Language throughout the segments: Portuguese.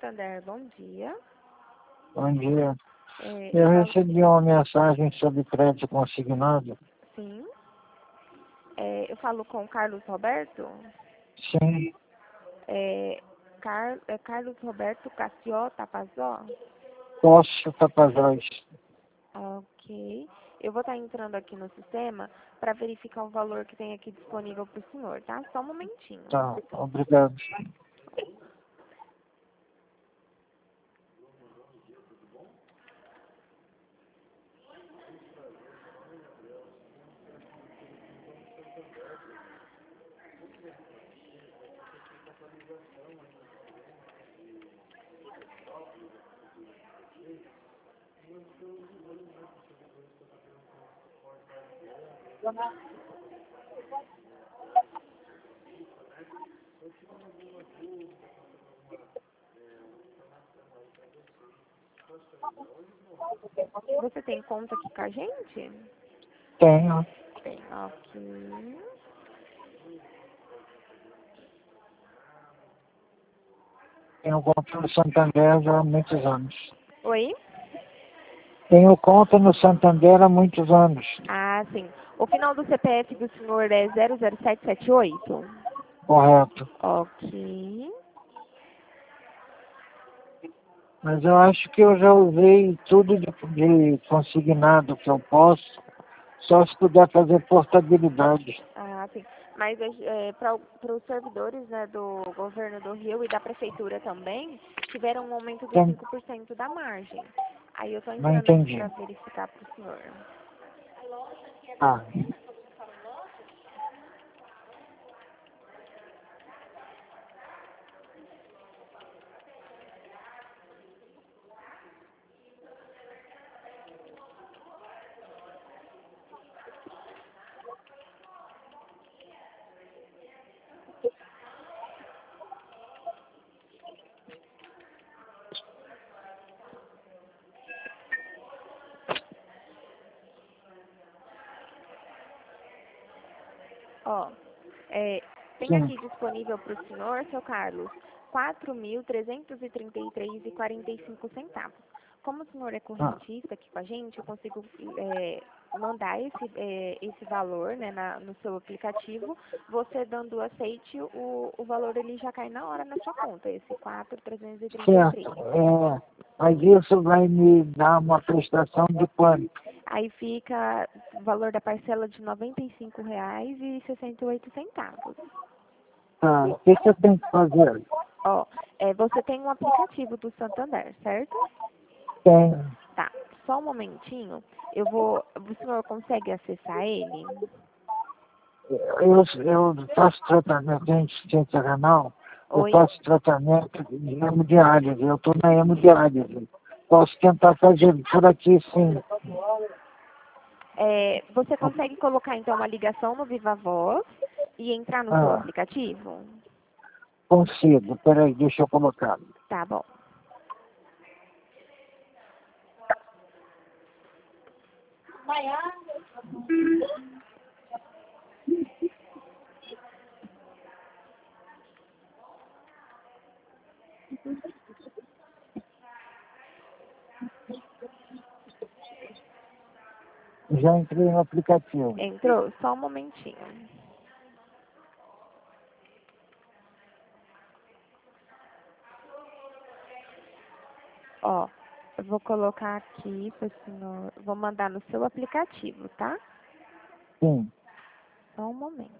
Santander, bom dia. Bom dia. É, Eu recebi uma mensagem sobre crédito consignado. Sim. Eu falo com o Carlos Roberto. Sim, Carlos Roberto Cassió Tapazó. posso Tapajós. Ok. Eu vou estar entrando aqui no sistema para verificar o valor que tem aqui disponível para o senhor, tá? Só um momentinho. Tá, obrigado. Você tem conta aqui com a gente? Tenho. Tem, ok. Tenho conta no Santander já há muitos anos. Oi? Tenho conta no Santander há muitos anos. Ah, sim. O final do CPF do senhor é 00778? Correto. Ok. Mas eu acho que eu já usei tudo de consignado que eu posso. Só se puder fazer portabilidade. Ah, sim. Mas para os servidores, né, do governo do Rio e da prefeitura também, tiveram um aumento de Tem- 5% da margem. Aí eu estou Não entrando aqui entendi. para verificar para o senhor. Ah, Ó, tem sim. aqui disponível para o senhor, seu Carlos, R$ 4.333,45. Como o senhor é Ah, correntista aqui com a gente, eu consigo mandar esse valor, né, no seu aplicativo. Você dando aceite, o valor ele já cai na hora na sua conta, esse 4.333. certo. Mas isso vai me dar uma prestação de quanto? Aí fica o valor da parcela de R$ 95,68. Tá, o que eu tenho que fazer? Ó, você tem um aplicativo do Santander, certo? Tenho. Tá, só um momentinho. O senhor consegue acessar ele? Eu faço tratamento de insuficiência renal, eu Oi? faço tratamento de hemodiálise, eu estou na hemodiálise. Posso tentar fazer por aqui, sim. Você consegue colocar então uma ligação no Viva Voz e entrar no seu Ah, aplicativo? consigo. Peraí, deixa eu colocar. Tá bom. Já entrei no aplicativo. Entrou? Só um momentinho. Ó, eu vou colocar aqui pro senhor. Vou mandar no seu aplicativo, tá? Sim. Só um momento.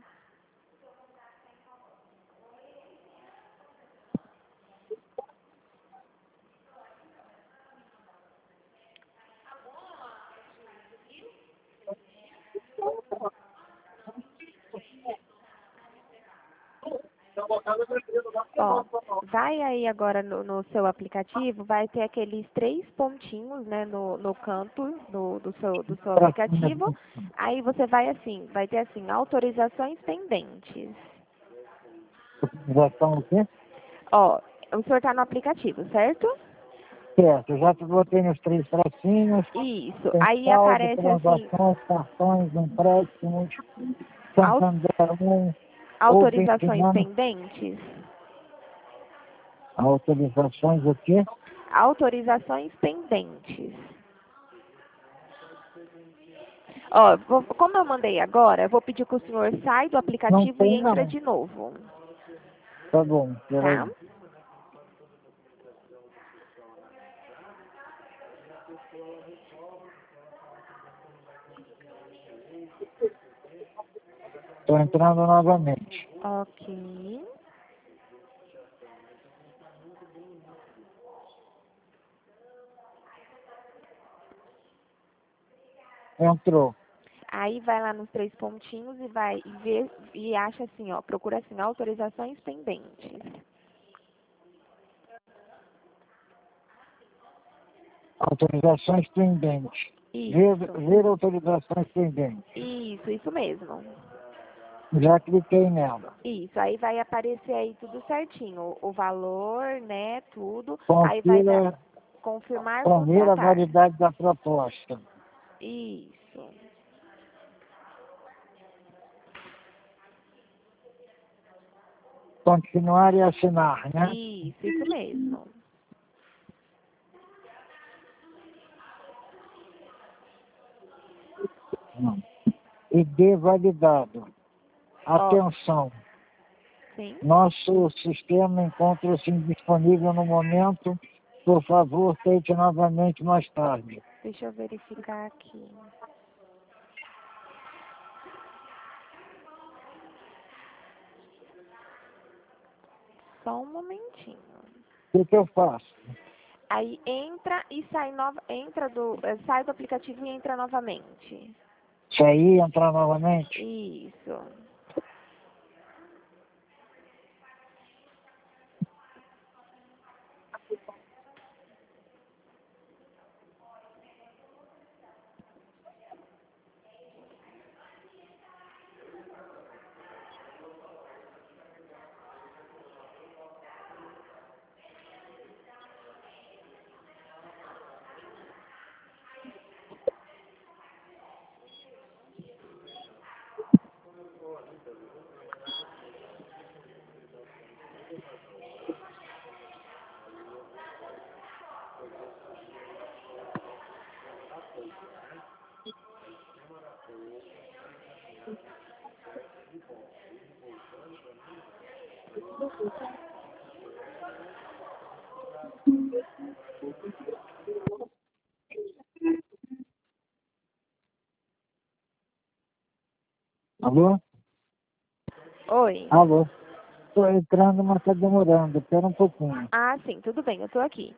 Ó, vai aí agora no seu aplicativo, vai ter aqueles três pontinhos, né, no canto do seu aplicativo. Aí você vai ter assim, autorizações pendentes. Já estão o quê? Ó, o senhor tá no aplicativo, certo? Certo, já botei nos três tracinhos, Isso. tem Aí saldo, aparece assim, transações, cartões, empréstimos, au- Santander 1, Open autorizações Finance. pendentes. Autorizações o quê? Autorizações pendentes. Ó, como eu mandei agora, eu vou pedir que o senhor saia do Não aplicativo e tem, entra não. de novo, Tá bom, tá? peraí. Estou entrando novamente. Ok. Entrou. Aí vai lá nos 3 pontinhos e vai ver e acha assim, ó, procura assim, autorizações pendentes. Autorizações pendentes. Isso, Ver autorizações pendentes. isso mesmo. Já cliquei nela. Isso, aí vai aparecer aí tudo certinho, o valor, né, tudo. Aí vai dar Confira, confirmar, confira a contratar. validade da proposta. Isso, Continuar e assinar, né? isso mesmo. ID validado. Ó, Atenção. sim. Nosso sistema encontra-se indisponível no momento. Por favor, tente novamente mais tarde. Deixa eu verificar aqui. Só um momentinho. O que eu faço? Aí entra e sai sai do aplicativo e entra novamente. Sair e entrar novamente? Isso. Alô? Oi. Alô? Estou entrando, mas está demorando. Espera um pouquinho. Ah, sim, tudo bem, eu tô aqui.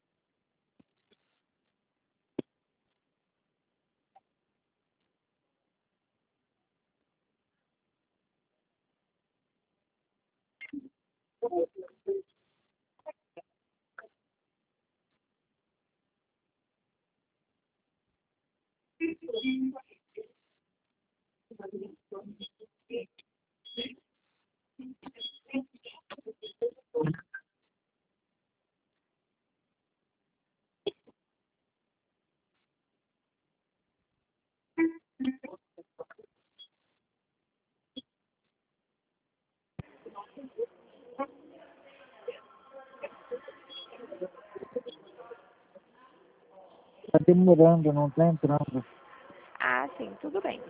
Está demorando, não está entrando. Ah, sim, tudo bem.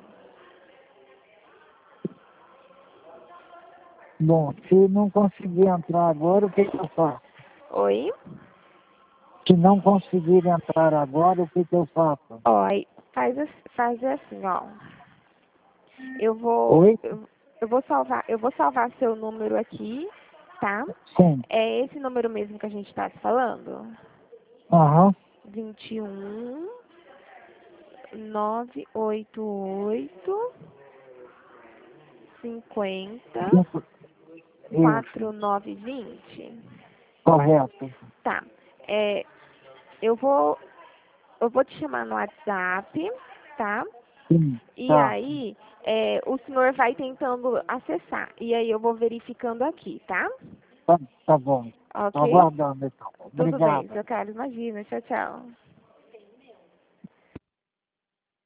Bom, se não conseguir entrar agora, o que eu faço? Oi? Se não conseguir entrar agora, o que eu faço? Ó, aí faz assim, ó. Eu vou, Oi? eu vou salvar seu número aqui, tá? Sim. É esse número mesmo que a gente tá se falando? Aham. 21 988 50 Isso. 4920. Correto. Tá. É, eu vou eu vou te chamar no WhatsApp, tá? Sim. E Tá. aí, o senhor vai tentando acessar. E aí eu vou verificando aqui, tá? Tá, tá bom. Estou Ok? aguardando, então. Tudo bem, Obrigado. seu Carlos. Imagina. Tchau, tchau.